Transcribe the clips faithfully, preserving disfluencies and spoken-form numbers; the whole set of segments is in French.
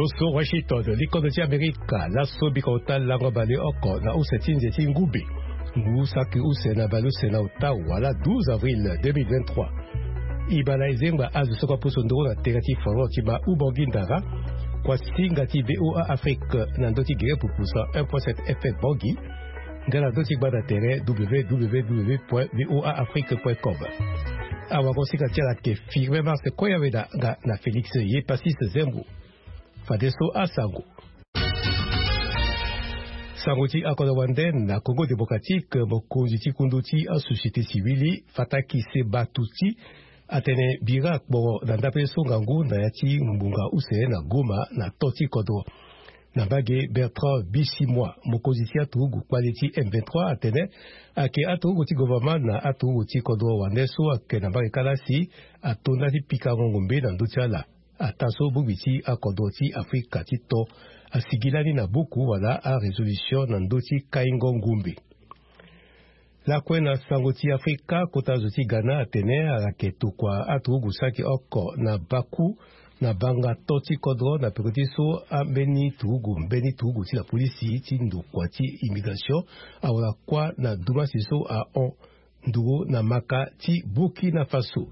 Loso Washington, l'icône de Amerika, la sobikota la robale oko na usetinze tingubi. Ngusaki usena baluse na Ottawa la douze avril deux mille vingt-trois. Ibala izengba azu soko pusondoro na tegati foro tiba ubongindara kwa singati V O A Afrique na ndoti gere pupusa un point sept F M Bongi. Ngala ndoti gbada tere w w w point v o a afrique point com. Awa konsika tiala ke firme marse koyaweda nga na Felix ye pasis zembo. Fadeso asango. Sangoti akoda wande na Congo démocratique mokonzi ti kunduti a société civile fataki se batuti atene birak bo na ndape songangu na yati mbunga use na Goma na toti kodo. Na bage Bertrand Bichimwa mokonzi ti atugu kwaliti M vingt-trois atene ake atugu ti gouvernement na atugu ti kodo wandeso ake na bage kalasi atonda ti pika ngombe na ndotiala ataso bubiti akodo ti Afrika ti to asigilani na buku wala a résolution na ndoti kaingo ngumbi. La kwena sangoti Afrika kota zoti Ghana atene araketu kwa atugu saki oko na baku na banga toti kodro na pekotiso ambeni tugu mbeni tugu ti la polisi ti ndukwa ti immigration awala kwa na duma siso a on ndugu na maka ti Burkina Faso.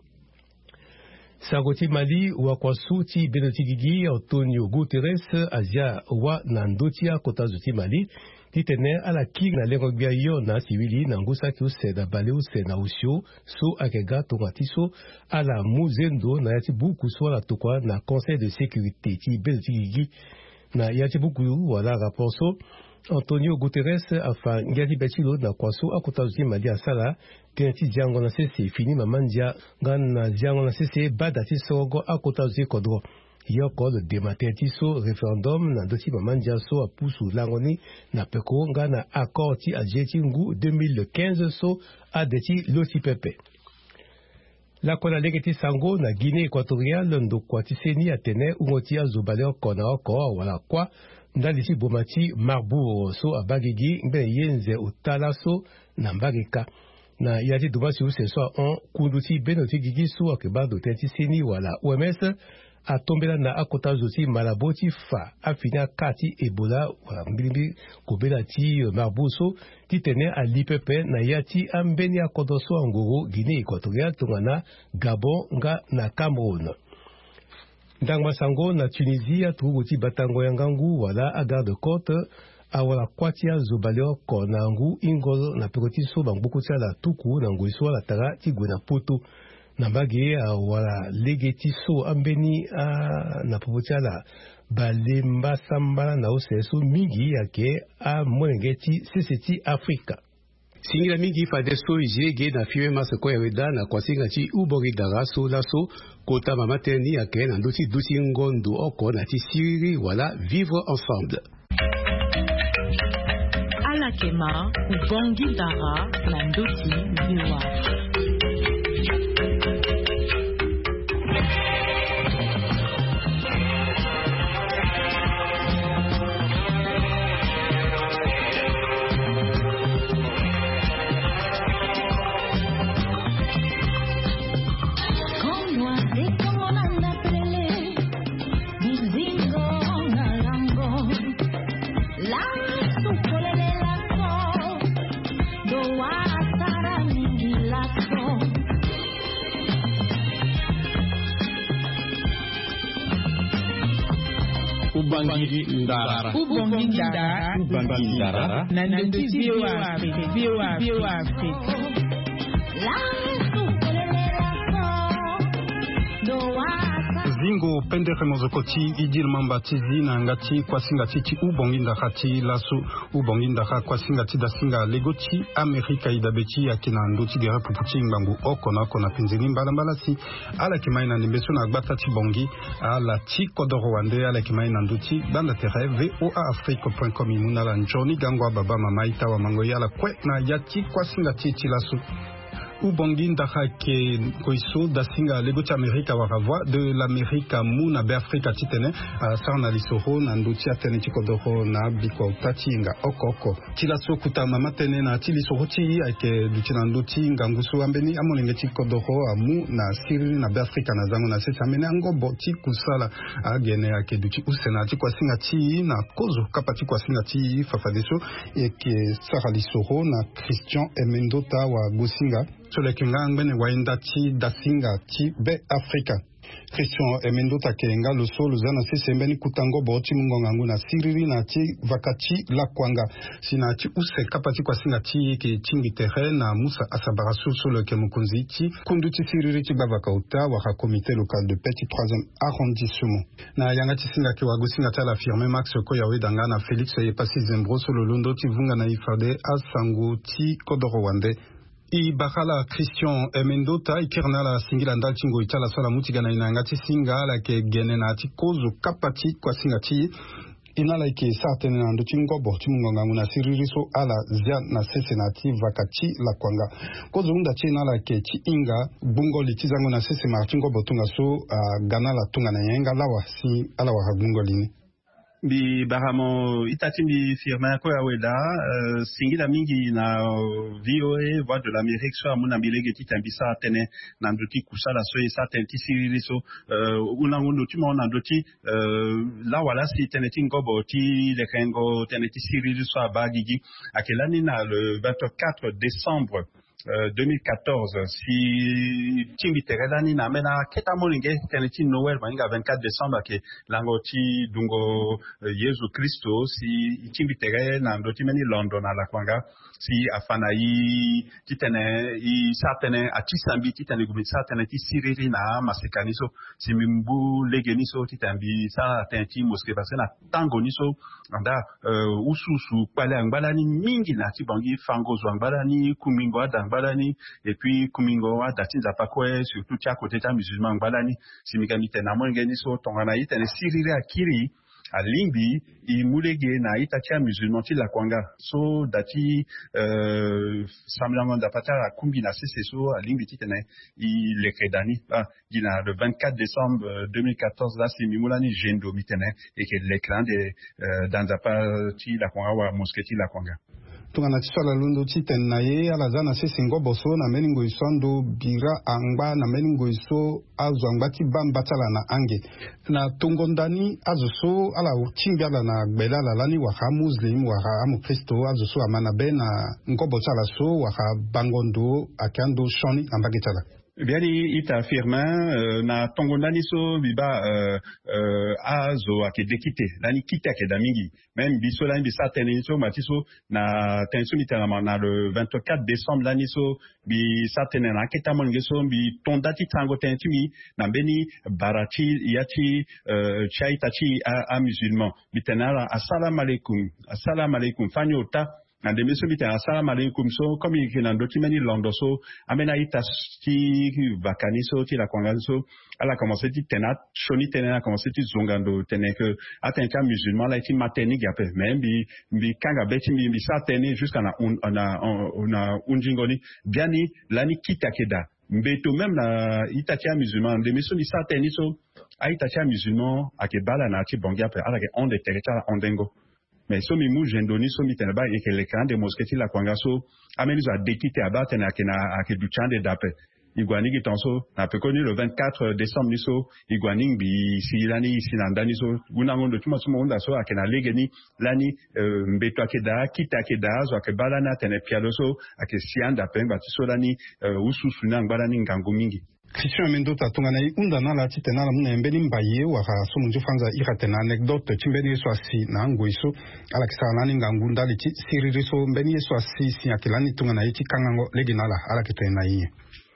Sangoti Mali wa kwa suti benoti gigi Antonio Guterres Asia wa na ndotia kota zoti Mali titene ala kiri na lengo bia yo na civili na ngusa ki useda bale usena usio so akega tomatiso ala muzendo na yati buku so la tokwa na conseil de sécurité ti benoti gigi na yati buku wala rapporto Antonio Guterres afa ngati betilo na kwaso akota zoti Mali asala kenati jango na sese fini mamandia ngana jango na sese bada ti sogo akota zoti kodro yoko le démater so référendum na doti mamandia so apusu langoni na peko ngana accord ti ajeti ngu deux mille quinze so adeti loti pepe. La kona legeti sango na Guinée équatoriale ndo kwa tiseni atene ungoti azobale okona oko wala kwa ndali si bomati Marbourg so abagigi mbe yenze utala so na mbagika na yati dumasi useso on kunduti benoti gigi so akebado tenti seni wala O M S atombela na akota zoti malaboti fa afina kati Ebola wala mbilimbi kobela ti Marbourg titene a lipepe na yati ambeni akodoso angoro Guinée équatoriale tongana Gabon nga na Cameroun. Ndangma sango na Tunisie atuguti batango yangangu wala a garde côte awala kwatia zobaleo ko na ngu ingolo na pekoti so bangbuku tia la tuku na ngu iso la tara ti gwe na poto na mbage awala legeti so ambeni a na popotia la balemba sambala na oseso mingi yake a mwengeti seseti Afrika. Singira mingi fadeso ijege na fiwe masako ya weda na kwa singa chi ubori daraso laso kota mamateni yake na ndosi dusi ngondu oko na ti siri wala vivre ensemble. Alakema ubongi dara na ndosi viwa. Ubangi ndara Ubangi ndara Ubangi ndara Nanduti viwa Afrika Viwa Viwa Afrika Zingo pendere mozokoti idil mambatizi na ngati kwa singati ti ubongi ndara ti lasu ubongi ndara kwa singati da singa legoti Amerika idabeti ya kina ndoti gere puputi mbangu oko na oko na pinzini mbala mbala si ala kimai na nimbeso na gbata ti bongi ala ti kodoro wande ala kimai na ndoti banda tere v o a afrique point com imuna la njoni gangwa baba mama ita wa mango yala kwe na yati kwa singati ti lasu ubongi ndaka ke koiso dasinga legoti Amerika waravwa de l'Amerika mu na be Afrika titene sa na lisoro na nduti atene tikodoro na biko tatinga okoko tila so kutama matene na tili soro ti ake duti na nduti ngangusu ambeni amolenge tikodoro amu na siri na be Afrika na zango na sesa mene ngobo ti kusala agene ake duti usena ti kwasinga ti na kozo kapati kwasinga ti fafadeso eke sara lisoro na Christian Emendota wa Gosinga Solekinga ngene waenda ti dasinga ti be Afrika Christian Emendota kenga lo solo zana sesembeni kutango boti mungongangu na siriri na ti vakati la kwanga sina ti use kapati kwa singa ti ke tingi tere na Musa Asabarasu solo ke mukunzi ti kundu ti siriri ti bavaka uta wa comité local de petit troisième arrondissement na yanga ti singa ke wagosinga ta la firme Max Koyawe danga na Felix Yepasi Zembro solo londo ti vunga na ifade asango ti kodoro wande I bakala Christian Emendota ikirna la singila ndal tingo itala sala mutigana inanga ti singa la ke gene na ti kozo kapati kwa singa ti inala ike satene na ndo tingo bo timunga nguna siririso ala zia na sesenati vakati la kwanga kozo unda ti inala ke ti inga bungo li tizango na sese martingo botunga so uh, gana la tunga na yenga lawa si ala wa bungo lini bi baramo itati bi firma ko aweda uh, singila mingi na uh, V O A voix de l'Amérique so amuna bilege ti tambisa tene na nduti kusala so esa tenti siriri so uh, una ngondo ti mona ndoti uh, la wala si tene ti ngobo ti le kengo tene ti siriri so abagigi akelani na le vingt-quatre décembre Euh, deux mille quatorze si timbiterelani na mena keta molinge keneti Noël bainga vingt-quatre décembre ke langoti dungo uh, Yesu Kristo si timbitere na ndoti meni London na la kwanga si afana i titene i satene atisambi titene gubi satene ti siriri na masekaniso si mimbu legeniso titambi sa tenti moske parce na tango niso anda uh, ususu pale angbalani mingi na ti bangi fango zo angbalani kumingo ada balani et puis kumingo wa datinza pakwe surtout tia côté ta musulman balani simikami tena mongeni so tongana ite ne sirire akiri alimbi i mulege na itacha musulman ti la kwanga so dati euh semblant d'apata kumbi na sese so alimbi ti tene i lekredani ah dina le vingt-quatre décembre deux mille quatorze là si mimulani jendo mitene et que l'écran de euh, dans apati la kwanga wa mosquée la kwanga tungana tisala lundo titen na ye ala zana sese ngoboso na meningo isondo bira angba na meningo iso azo angba ti bamba tala na ange na tongondani azo so ala timbi ala na gbela la lani waka muslim waka amu kristo azo so amana be na ngobo tala so waka bangondo akando shoni ambage tala Biani ita firma uh, na tongondani so biba uh, uh, azo ake dekite lani kite ake damingi même biso lani bisa teni so matiso na tenso mitana na le vingt-quatre décembre lani so bi satene na keta monge so bi tondati tango tentimi na beni barati yati uh, chaitachi a, a musulman bitana assalamu alaikum assalamu alaikum fanyota na demeso bita assalamu alaikum so comme il na document londo so amena ita ti vakani so ti la kwanga so ala commencé ti tena choni tena commencé ti zongando tena que atenta musulman la ti mateni gape même bi bi kanga beti bi sa teni jusqu'à na on na on a unjingoni biani lani kita keda mbeto même na itatia musulman demeso bi sa teni so a itatia musulman akebala na ti bongi ape ala ke on de territoire ondengo mais so mi mu jendoni so mi tenaba et que l'écran de mosquée la kwangaso amenizo a dekite abate na kena ake duchande dape igwani gitonso na pe connu le vingt-quatre décembre niso igwani bi silani sinandani so una ngondo tuma so onda so akena legeni lani uh, mbeto akeda kita akeda zo akebala na tene pialo so ake sianda pe ba so lani uh, ususu na ngbalani ngango mingi Christian Emendota tungana i unda na la titena la muna embeni mbaye waka so munju fanza iratena anecdote chimbeni so asi na ngoiso ala kisana ni ngangunda li siriri so mbeni so asi si akilani tungana i chikangango leginala ala kitena i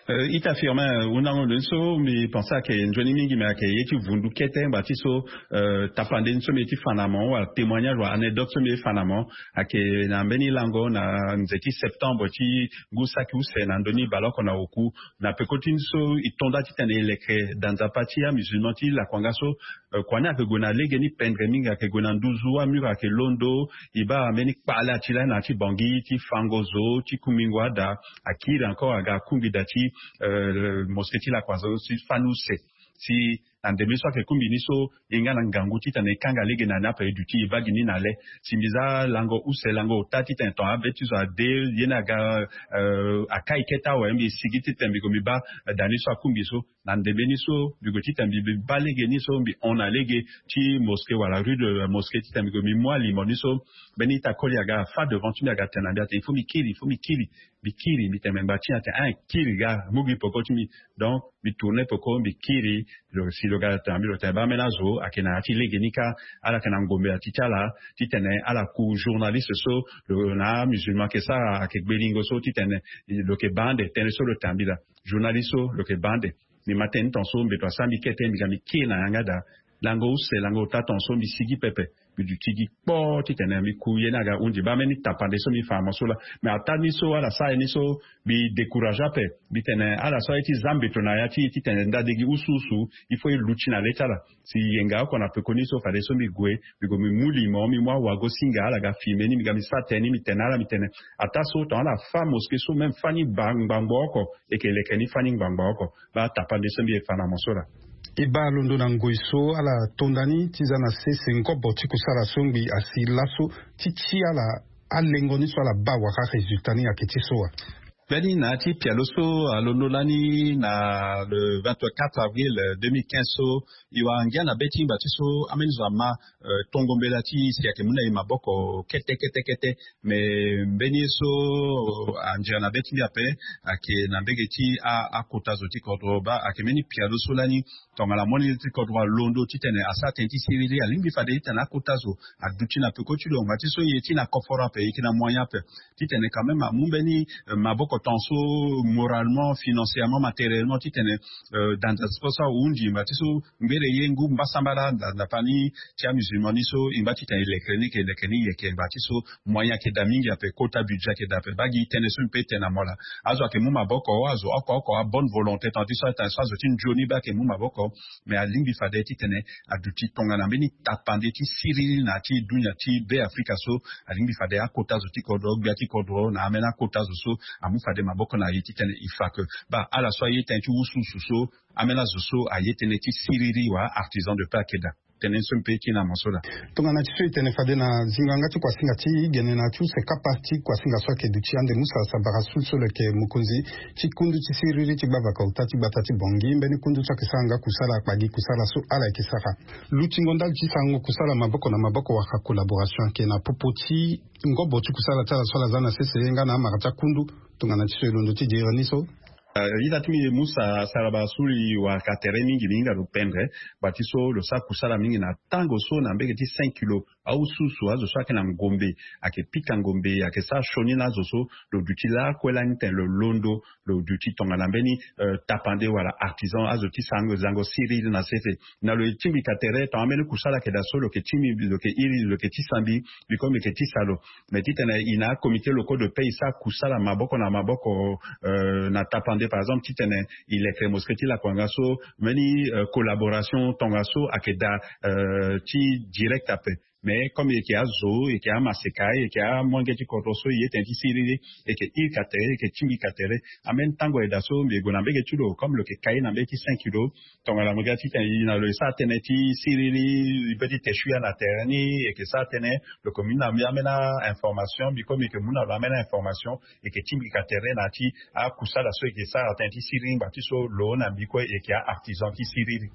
Uh, ita firma unango nso mi pensa ke njoni mingi me ke yetu vundu kete batiso uh, tapande nso me ti fanamo wa témoignage wa anecdote so me fanamo ake na mbeni lango na nzeti septembre ti gusa ki use na ndoni baloko na oku na pekotin so itonda ti tene lekre danza patia musulman ti la kwangaso uh, kwana ke gona lege ni pendre minga ke gona nduzuwa mura ke londo iba meni pala ti la na ti bangi ti fangozo ti kumingwa da akira encore aga kumbi dati Euh, mosketi la kwazo si fanuse si andemi so ke kumbi niso inga na ngangu tita ne kanga lege na napa eduti bagini na le simbiza lango use lango tati tenton abeti so ade yena ga uh, akai keta wa mbi sigiti tembi ko miba dani so kumbi so na ndebe niso bigoti tembi ba lege niso mbi on a lege ti mosquée wala rue de mosquée ti tembi ko mi moi limoniso benita koli aga fa devant tu aga tenanda il faut mi kili il faut mi kili mi kili mi temba ti ate un kili ga mugi poko ti mi donc mi tourner poko mi kili le si le gars tambi le temba menazo akena ti legenika ala kana ngombe atitala titene ala ku journaliste so le na musulman ke sa akegbelingo so titene le ke bande tene so le tambi la journaliste so le ke bande mi matin tonso mbe to sami kete mi gami kina ngada lango se lango ta tonso mi sigi pepe du tigi po titene mi kuye naga unji ba meni tapande so mi fama so la mais atani so ala sa ni so bi décourager pe bitene ala so eti zambe to na ya ti titene ndadegi ususu il faut luchi na leta la si yenga ko na pe koni so fade so mi gwe bi go mi muli mo mi mwa wago singa ala ga filme ni mi ga mi sateni mi tenala mi tene ataso to ala fa moske so même fani bang bangbo ko e ke lekeni fani bangbo ko ba tapande so mi fana mo so la iba londo na ngoiso ala tondani tizana sese ngobo tikusala sombi asilaso tichi ala alengoni so ala bawa ka resultani ya ketisoa Beni na ti pialoso a londolani na le vingt-quatre avril deux mille quinze so iwa ngia na beti batiso amenzo ama uh, tongombela ti siake muna i maboko kete kete kete me beni so uh, anjia na beti ape ake na mbege ti a akota zo ti kodro ba ake meni pialoso lani tonga la moni ti kodro londo ti tene asa tenti sirili alimbi fade tena akota zo aduti na peko ti lo batiso yeti na kofora pe yeti na moyen pe ti tene quand même mumbeni uh, maboko tanso moralement, financièrement, matériellement, tu t'es euh, dans ce sport ça où on dit, bah tu sais, mbele yengu mbasambara na pani tia musulmani so imbati t'es électronique électronique et que bah tu sais moyen que d'amingi après quota budget que d'après bagi t'es sur pe t'es na mola. Azo que muma boko azo oko oko a bonne volonté tandis ça t'es ça une journée ba que muma boko mais à limbi fade ti t'es a duti tonga na beni tapande ti sirili na ti dunya ti be Africa so a limbi fade a quota zo ti kodro biati kodro na amena quota zo so amu de maboko na yiti tene ifake ba ala so yiti nti usu suso amena zuso ayete neti siriri wa artisan de pakeda tene sumpe kina masola tonga na tsu tene fade na zinganga ti kwa singa ti gene na tu se kapati kwa singa so ke duchi ande musa sabara sulso le ke mukunzi ti kundu ti siriri ti baba ka utati batati bongi mbeni kundu cha kisanga kusala kpagi kusala so ala kisaka lutingo ndal ti sango kusala maboko na maboko wa collaboration ke na popoti ngobo ti kusala tala so la zana sese nga na marata kundu tonga na tsu londo ti jira niso Uh, ila tumi musa salaba suri wa katere mingi mingi alo pendre batiso lo sa kusala mingi na tango so na mbege ti cinq kilos au susu azo so ake na ngombe ake pika ngombe ake sa shoni na azo so lo duti la kwela nten lo londo lo duti tonga na mbeni uh, tapande wala artisan azo ti sango zango siri na sete na lo timbi katere to amene kusala ke da so lo ke timi lo ke iri lo ke ti sambi bikome ke ti salo me ti tena ina comité local de paye sa kusala maboko na maboko uh, na tapande par exemple titene il est mosketi la kwangaso many uh, collaboration tongaso akeda uh, ti direct après mais comme il y a zo et qu'il y a masekai et qu'il y a mongeti kotoso il est ainsi sirili et que il katere et que timbi katere amen tango et daso mais gonambe ke tulo comme le ke kai na beti cinq kilos tonga la mogati il na le sa teneti sirili petit teshu na terni et que ça tenait le commune na amena information bi comme que muna amena information et que timbi katere na ti a kusala so et que ça atenti sirili batiso lo na biko et qu'il y a artisan qui sirili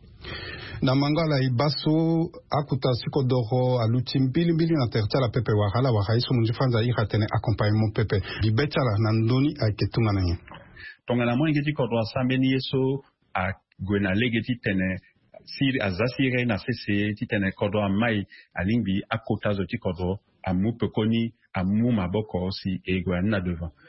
na mangala ibaso akuta sikodoro aluti mbili mbili na tertala pepe wakala wakaiso munjifanza ikatene accompagnement pepe bibetala na ndoni aiketunga na ye tonga na moni geti kodwa sambeni yeso a gwena legeti tene siri azasire na sese titene kodwa mai alingbi akota zo ti kodwa amu pekoni amu maboko si egwa na devant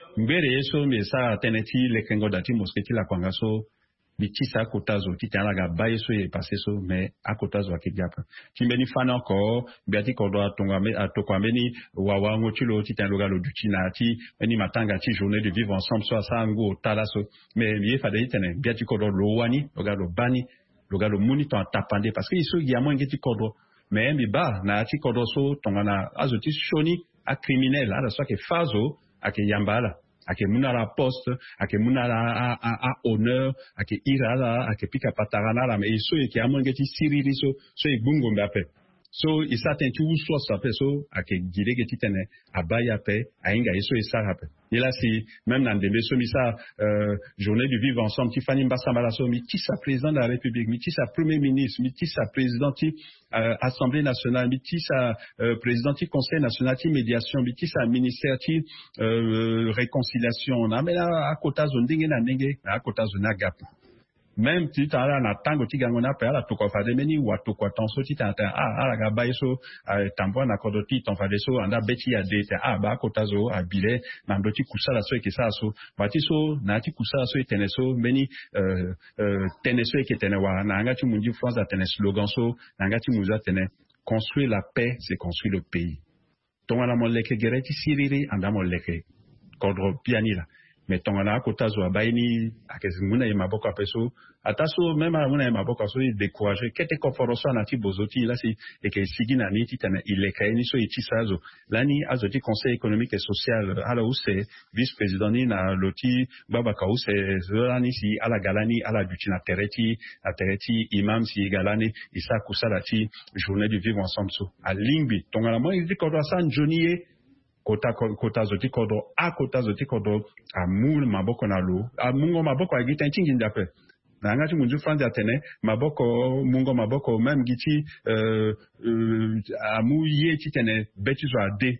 mbere so me sa teneti le kengo dati mosketi la kwangaso bitisa kotazo titana ga baye so e passé so mais à kotazo akigapa timbeni fana ko biati ko do atonga me atokwa meni wawa ngochilo titan logalo dutina ti eni matanga ti journée de vivre ensemble so asango talaso mais lié fade tene biati ko do lowani logalo bani logalo munito atapande parce que iso yamo ngeti ko do mais mi ba na ti ko do so tongana azoti shoni a criminel ala so ke fazo ake yambala ake munala poste ake munala a, a, a honneur ake irala ake pika patarana la mais so eke amongeti siriri so so e bungo mbape so isa tentu so sape so ake gidege titene abaya pe ainga eso isa rape et là si même dans des so misa euh, journée du vivre ensemble qui fani mbasa malaso mi ti sa président de la république mi ti sa premier ministre mi ti sa président ti euh, assemblée nationale mi ti sa euh, président ti conseil national ti médiation mi ti sa ministère ti euh, réconciliation na mais là à kota zo ndenge na ndenge à kota zo na gap même si tu as un tango qui gagne na pela to ko fa de meni wa to ko tanso ti ta ah ala ga ba so tambo na ko do ti ton fa de so anda beti ya de ah ba ko tazo abile na ndo ti kusala so ke sa so ba ti so na ti kusala so tene so meni euh euh tene so ke tene wa na nga ti munji France a tene slogan so na nga ti muza tene construire la paix c'est construire le pays ton ala mo leke gereti siriri anda mo leke kodro pianila mais tongana kotazo abaini akezimuna ye maboko apeso ataso même amuna ye maboko so décourager kete konforoso na ti bozoti là si et que sigina ni titana ilekaini so itisazo lani azoti conseil économique et social ala où c'est vice-président ni na loti baba ka où c'est zolani si ala galani ala dutina tereti a tereti imam si galani isa kusala ti journée du vivre ensemble so a limbi tongana mo idi ko do san joni kota kota zoti kodo a kota zoti kodo a mul maboko na lo a mungo maboko a gita ntingi ndape na ngati munju France atene maboko mungo maboko même giti euh, euh, a mu ye titene betizo a de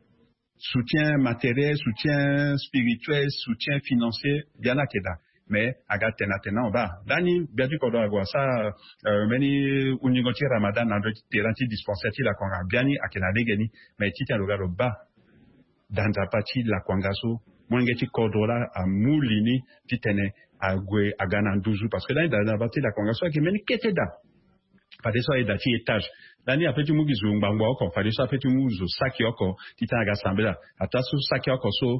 soutien matériel soutien spirituel soutien financier bien akeda mais aga tena tena ba dani biatu kodo agwa sa euh, meni unigoti Ramadan na teranti dispensaire la konga biani akena degeni mais tita logalo ba dans la partie de la Kwangaso, moi ngeti kodora a mulini titene a gwe a gana nduzu parce que là dans la partie de la Kwangaso qui meni keteda pas de ça et dati étage là ni après tu mugi zumba ngwa ko fa de ça après tu muzo saki oko tita ga sambela atasu saki oko so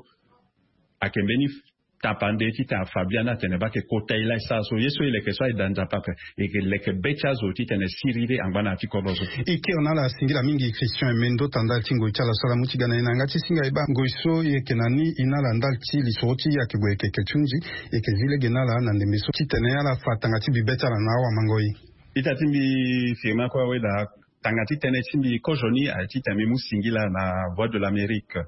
akembeni tapande tita Fabiana teneba ke kota ila sa so yeso ile ke so dans la pape et que le que bechazo titene sirire angwana ti kodozo ike onala singira mingi Christian Mendo tanda tingo chala sala mutigana ina ngati singa iba ngoiso yeke nani inala ndalti lisoti yake gwe ke ketunji yeke zile genala na ndemeso titene ala fatanga ti bibeta na nawa mangoi itatimbi firma kwa weda tangati tene timbi kojoni a titami musingila na Voix de l'Amérique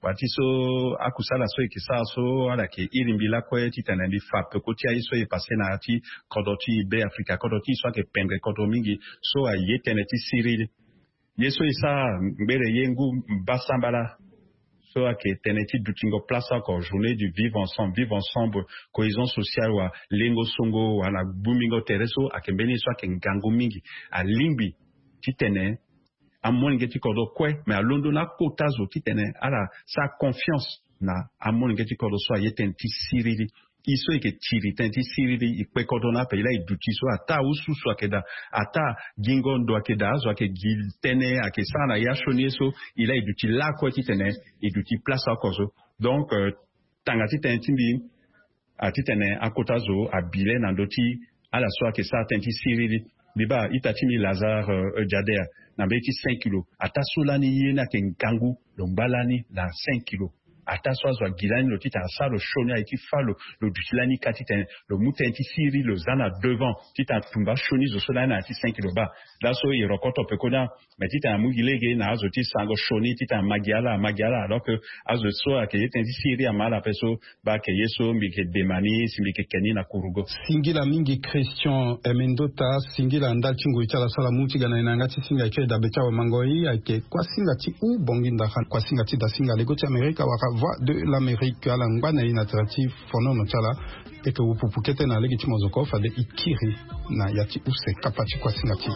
watiso akusala so ikisa so ala ke irimbila ko titana bi fap ko ti aiso e passé na ti kodoti be Africa kodoti so ke pendre kodomingi so a yetene ti sirili yeso isa mbere yengu basambala so ake teneti dutingo place encore journée du vivre ensemble vivre ensemble cohésion sociale wa lengo songo wala bumingo tereso akembeni so ake ngango mingi a limbi titene amon ngeti kodo kwe mais a londo na kota zo titene ala sa confiance na amon ngeti kodo so yeten ti sirili iso eke tiri tenti sirili ikwe kodo na pe ila iduti so ata usu so akeda ata gingo ndo akeda zo ake giltene ake sana ya shoni so ila iduti la ko titene iduti place akozo donc euh, tangati tenti bi atitene akota zo abile na ndoti ala so ake sa tenti sirili biba itatimi Lazare euh, Jader na beti cinq kilos ata solani yena ke ngangu lombalani na cinq kilos ata swazwa gilani lo tita sa lo shoni iti fa lo lo dutilani katiten lo mutenti siri lo zana devant tita tumba shoni zo solani na ati cinq kilos ba la so i rokoto pekona mais tita mugilege na azo ti sango shoni tita magiala magiala alors que azo so ake yetenti siri amala peso ba ke yeso mbike demani simbike keni na kurugo singila mingi Christian Emendota singila ndal tingo itala sala muti gana inangati singa ke da becha wa mangoi ake kwa singa ti u bonginda kwa singa ti da singa lego ti Amerika waka Voix de l'Amérique à l'angwana inatratif fono no chala et que vous pouvez na legi timozoko fa de ikiri na yati use kapati kwa singati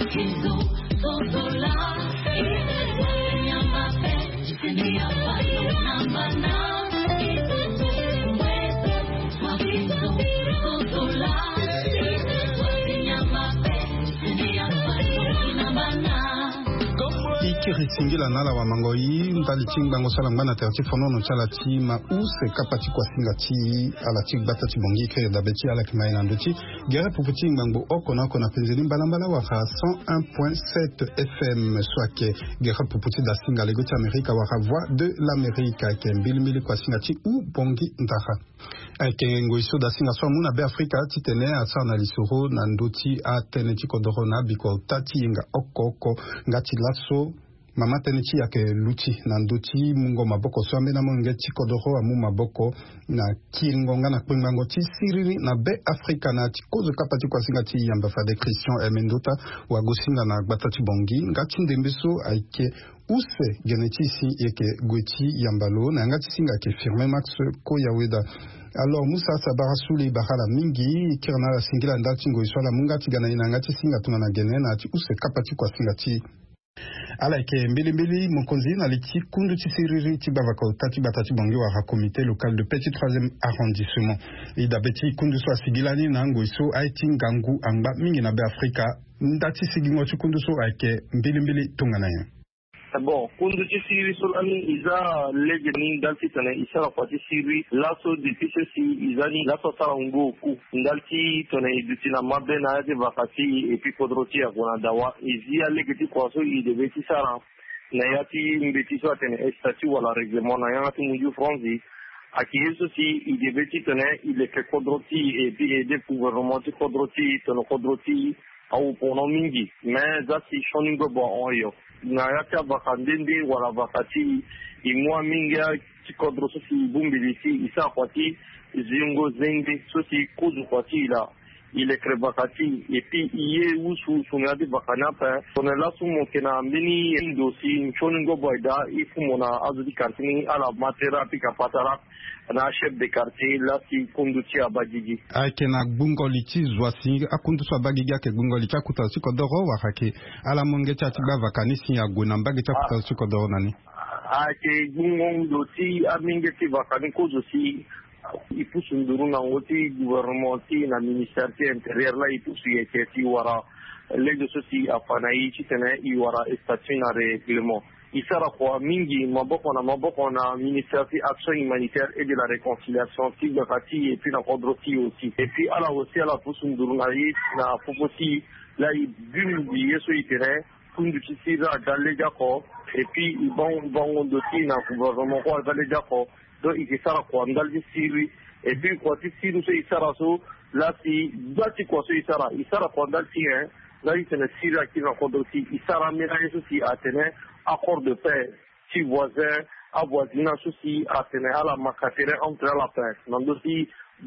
Singila nala wa mangoi ndali chingbango sala ngana terti fono no chala ti ma use kapati kwa singati ala ti bata ti bongi kre da beti ala kima ina nduti gere pour petit ngbango okona kona penzeli mbalambala wa cent un point sept F M swake gere pour petit da singa lego ti Amerika wa voix de l'Amérique ke mbili mbili kwa singati u bongi ndaha ke ngoiso da singa so muna be Afrika ti tene atsa na lisoro na nduti a tene ti kodoro na biko tati nga okoko ngati laso mama tenichi yake luti na nduti mungo maboko so amena monge chikodoro amu maboko na kiringonga na kwingango ti siriri na be Afrika na ti kozo kapati kwa singa ti yamba fa de Christian Emendota wa gosinga na gbatati bongi ngati ndembeso aike use genetisi yeke gweti yambalo na ngati singa ke firme max ko yaweda. Alors Moussa Sabara Souli Bahala Mingi kirna la singila ndati ngo iswala mungati gana ina ngati singa tuna gene na ti use kapati kwa singa ti ala ke mbili mbili mokonzi na liti kundu ti siriri ti bavaka tati batati bongi wa ha comité local de petit troisième arrondissement ida beti kundu so asigilani na ngoiso aiti ngangu anga mingi na be Afrika ndati sigingo ti kundu so ake mbili mbili tungana ya bon kundu ti siri so ani iza lege ni ndalti tane isara kwa ti siri laso depuis ceci izani laso sara ngo ku ndalti tane iduti na mabe na yate vakati et puis kodroti ya kuna dawa izia lege ti kwa so i debe ti sara na yati mbeti so tane estati wala règlement na yati muju franzi aki yeso si i debe ti tane il est kodroti et puis aider gouvernement ti kodroti tane kodroti au pono mingi mais za si shoningo bo oyo na yata bakandende wala bakati imwa minga tikodro so si bumbili si isa kwati zingo zenge so si kuzu kwati la ile krebakati et puis iye usu sunadi bakanapa onela sumo kena mbini ndo si choningo boida ifumona azudi kartini ala matera pika patara na chef de quartier la si konduti abagigi ake na gbungoli ti zwasi akundu so abagigi ake gbungoli cha kutasi kodoro wa hake ala monge cha tiba vakani si ya gona mbagi cha kutasi kodoro nani ake gbungondo ti aminge ti vakani kozo si ipusu nduru na ngoti gouvernement ti na ministère ti intérieur la ipusu yeke ti wara lege so si afana yi ti tene i wara statut na règlement isara kwa mingi maboko na maboko na ministère ti action humanitaire et de la réconciliation ti bakati et puis na kodroti aussi et puis ala aussi ala pusu nduru na yi na popoti la i bum di yeso itere kundu ti sira dalega ko et puis bon bon ndoti na gouvernement ko dalega ko do ikisara kwa ndalji siri et puis kwa ti siri so isara so la si dati kwa so isara isara kwa ndalji hein là il tene siri qui na kodroti isara mena yeso si atene accord de paix si voisin avoisinage aussi atene ala makatere entre la paix nando si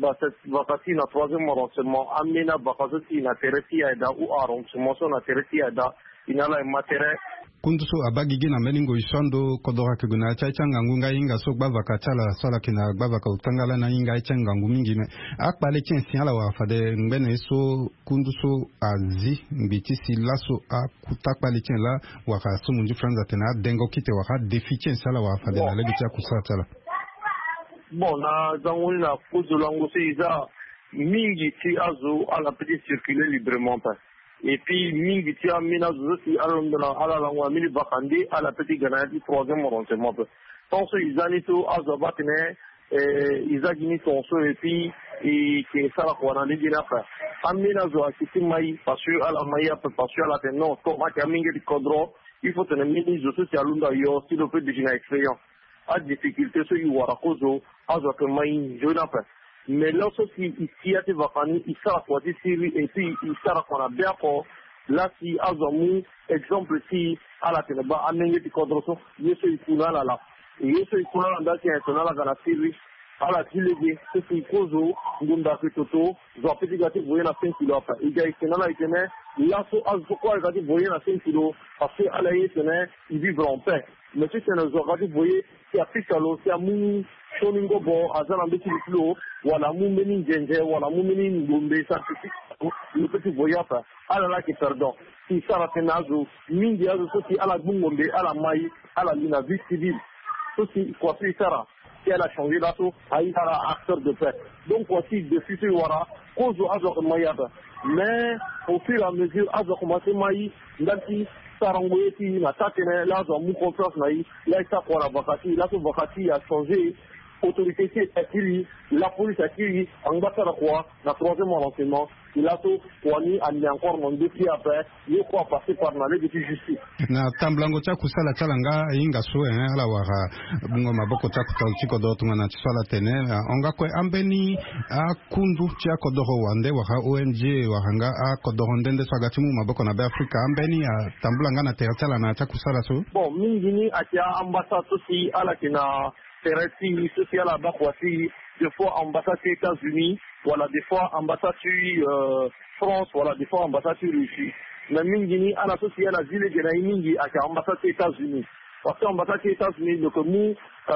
bakati na troisième arrondissement amena bakati na tereti aida ou arrondissement so na tereti aida inala matere kunduso abagigi na meningo isando kodora kuguna chacha ngangu nga inga so gbava kachala sola kina gbava ka utangala na inga cha ngangu mingi me akpale chensi ala wa fade ngene so kunduso azi mbiti si laso a kutakpale chen la wa ka so munju franza tena dengo kite wa ka defi chensi ala wa fade na legi cha kusatala bon na zangoni na kuzo lango se iza mingi ti azo ala petit circuler librement pas et puis mingi ti amina zosi alondona ala langwa mini bakandi ala petit ganati troisième arrondissement donc so izani to azabatene eh izagini tonso et puis et que ça la kwa na ndina pa amina zo akiti mai parce que ala mai a parce que ala non to ma kamingi di kodro il faut tenir mini zo so alunda yo si le peut déjà expérience a difficulté so iwara kozo azo mai jona pa mais là aussi ici à te vakani isara kwa siri et puis isara kwa na biako là si azamu exemple si ala teneba amenge ti kodroso yeso ikuna la la yeso ikuna la ndaki etona la kana siri ala tilege si kozo ngunda kitoto zo peti gati voye na cinq kilos apa iga ikena la ikene là so azo kwa gati voye na cinq kilos parce que ala yetene il vivre en paix mais si c'est nos gati voye si apika lo si amu shoningo bo azana mbeti lo wala mu meni njenje wala mu meni ngombe sa le petit voyage ala la qui pardon si sara tenazo mingi azo soki ala bungombe ala mai ala lina vie civile soki quoi si sara si elle a changé là tout aïe sara acteur de paix donc voici de futur wara cause azo mayaba mais au fur et à mesure azo commencé mai ndanti sarangoyeti na tatene là zo mu confiance naï là ça pour la vacati là ce vacati a changé autorité qui est acquis, la police a acquis, ambassade à quoi, la troisième renseignement, il a tout, Wani a mis encore mon défi après, il faut passer par la loi de justice. Na tamblango cha kusala chalanga inga so eh ala wara bungo maboko cha kutanchiko do tungana chisala tene onga kwe ambeni a kundu cha kodoro wande waka O N G wahanga a kodoro ndende swagati mu maboko na Afrika ambeni a tamblanga na terchala na cha kusala so. Bon, mingini atia ambassade aussi ala kina Teresi, ceci à la bas voici, des fois ambassade des États-Unis, voilà, des fois ambassade euh, France, voilà, des fois ambassade Russie. Mais Mingini, à la société, à la ville de Mingi, à l'ambassade des États-Unis. Parce que l'ambassade des États-Unis, le que nous,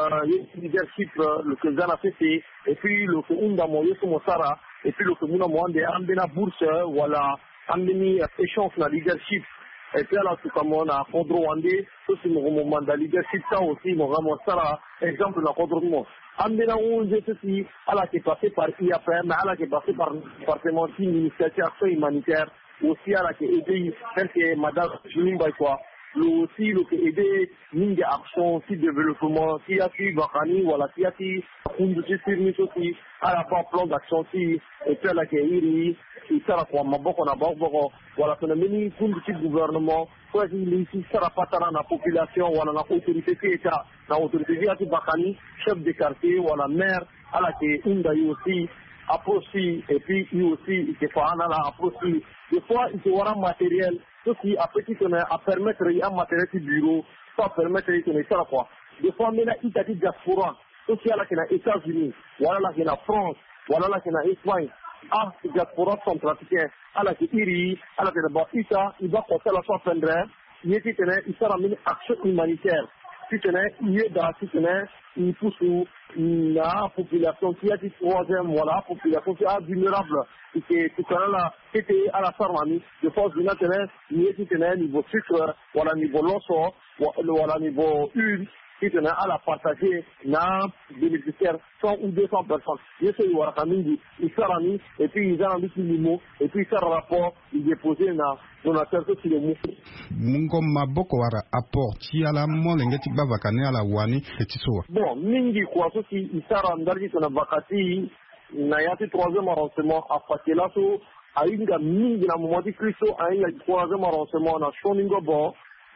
le leadership, le que Zana C C, et puis le que Unda Moye Somosara, et puis le que Mouna Mwande, Ambena Bourse, voilà, Ambeni échange na leadership. Et puis là, tout comme on a Fondro Wandé, tout c'est mon moment de leadership, ça aussi, mon vraiment ça, exemple, dans Fondro Monde. Amena on je ceci, à la qui est passé par I A P M, à la qui est passé par le département d'initiative action humanitaire, aussi à la qui est aidé, celle qui est Madame Juline Baïkwa, aussi le qui est aidé, Ningue Action, si développement, si a si Bakani, voilà, si a si, Kunduchi Sirmis aussi, à la part plan d'action, si, et puis à la qui est Iri, et ça, la quoi, ma boko na boko, voilà, c'est le mini Kunduchi gouvernement, quoi, il ici, ça la patara na population, voilà, la autorité qui est là, la autorité qui est Bakani, chef de quartier, voilà, maire, à la qui est Undaï aussi, approche, et puis, lui aussi, il se fait un la approche, des fois, il se voit un matériel, ceci, à petit tonnerre, à permettre un matériel du bureau, pas permettre de tenir ça, quoi. Des fois, maintenant, il y a des diaspora, ceci, à la qui est aux États-Unis, voilà, la qui est en France, voilà, la qui est en Espagne, ah, ces diaspora centrafricains, à la qui est Iri, à la qui est en Ita, il va porter la soif pendrait, il y a qui tenait, il sera une action humanitaire. Si tenait, il est dans, si tenait, il pousse la population qui a dit troisième, voilà, population qui est vulnérable, et qui est là, qui était à la pharmacie, de force de maintenant, il est qui tenait, niveau sucre, voilà, niveau loso, voilà, niveau une, qui tenait à la partager, na, bénéficiaire, cent ou deux cents personnes. Je sais, il y aura quand même, il sera mis, et puis ils ont un petit mot, et puis il sera rapport, il déposé, na, donateur, que tu le mou. Mungo maboko wara apport, ti ala mo lengeti ba vakane ala wani, etisoa. Bon, mingi kwa, so si, il sera ndari, ton vakati, na yati troisième arrangement, à Fakelaso, a inga mingi, na moment de Christo, a inga troisième arrangement, na Shoningo bon,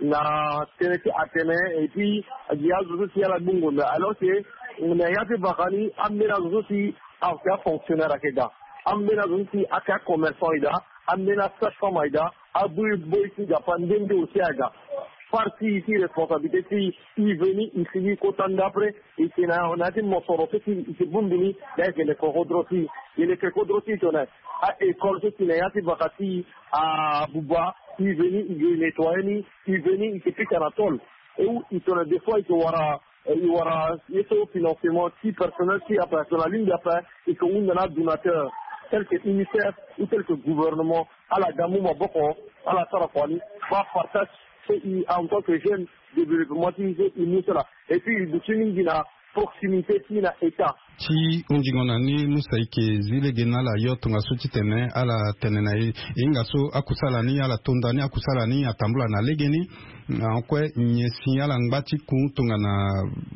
na tenete atene et puis il y a aussi à la bungo alors que on a yate bakani amena aussi à faire fonctionnaire akeda amena aussi à faire commerçant ida amena sage-femme ida abu boy qui japan dende aussi aga parti ici responsabilité si il venu il finit content d'après et c'est là on a dit mon soro c'est c'est bumbini dès que les corodrosi il est que corodrosi tonne à école qui n'a yate bakati à Bouba il venait, il nettoyait, il venait, il se pique à la tôle. Et où il se des fois, il y aura, il y aura, il y aura financement, si personnel, si après, sur la ligne d'après, et qu'on a un donateur, tel que UNICEF ou tel que gouvernement, à la Gamouma Boko, à la Sarafani, va partager, en tant que jeune développement, il nous cela. Et puis, il y a une proximité, il y a État. Ti unjingona ni musaike zile genala yoto ngasuti tene ala tene na ingaso akusala ni ala tonda ni akusala ni atambula na legeni ankwe nyesi ala ngbati kuntunga na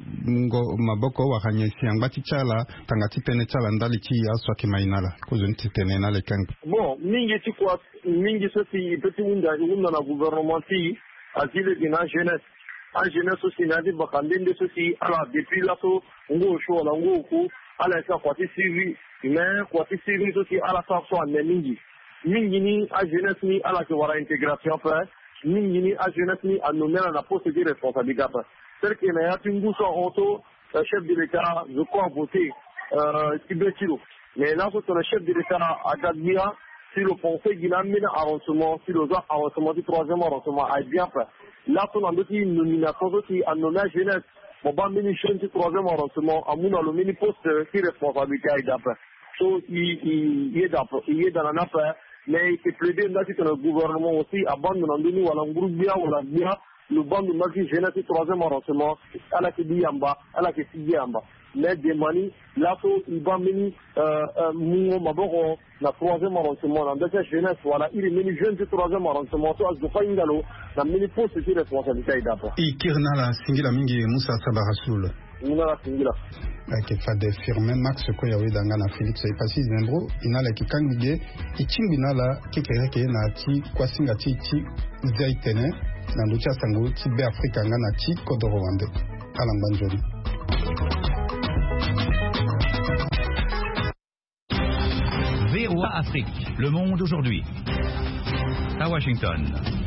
ngo maboko wa kanyesi ngbati chala tangati tene chala ndali chi aswa kimainala kuzunti tene na lekang. Bon, mingi ti kwa mingi soti petit unda unda na gouvernement ti azile gena jeunesse. En jeunesse aussi, n'a dit bakandende ceci, alors depuis là, on go chaud, on go coup, à la fois quoi civil, mais quoi civil aussi à la fois soit mingi. Mingi ni à jeunesse ni à la que voilà intégration fait, mingi ni à jeunesse ni à nommer la procédure responsabilité. C'est que n'a pas une gousse en auto, chef de l'État, je crois voter, euh, Tibetilo. Mais là, c'est le chef de l'État à Gadia, si le conseil qu'il a mis un arrangement, si le autre arrangement du troisième arrangement a bien fait. Là, on a une nomination aussi à nommer la jeunesse. Bon, bah, mini jeune du troisième arrangement, à mon le mini poste qui responsabilité est d'après. So, il, il, il est d'après, il est dans la nappe, mais c'est plaidé dans le gouvernement aussi à bande dans nous à l'angoubia ou la bien le bande de Maki jeunesse troisième arrangement à la Kibiyamba à la Kibiyamba mais des mani là faut il va mener mon maboro la troisième arrangement dans cette jeunesse voilà il est menu jeune de troisième arrangement toi je crois ingalo la mini poste c'est responsabilité d'abord et kirna la singila mingi Moussa Sabarasoul Muna la singila ke fade firme Max ko yawe danga na Felix e pasi zembro inala ki kangige ichimbina la kekereke na ti kwasinga ti ti zaitene na ndocha sango ti be Afrika nga na ti kodo Rwanda alambanjoni V O A Afrique, le monde aujourd'hui. À Washington.